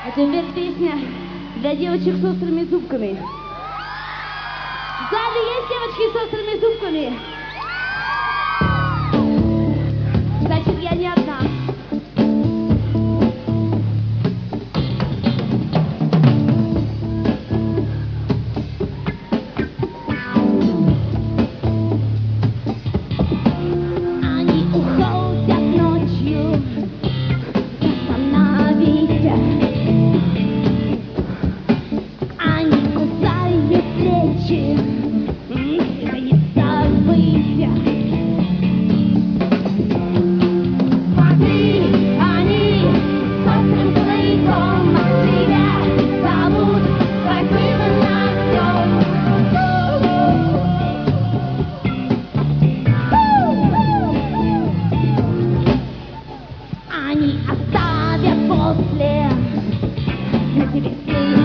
А теперь песня для девочек с острыми зубками. В зале есть девочки с острыми зубками? Значит, я не одна. Они уходят ночью, остановись. Они кусают плечи, это не забыть. Смотри, они с острым клыком от тебя зовут, спасибо на всем. Они оставят после на тебе след.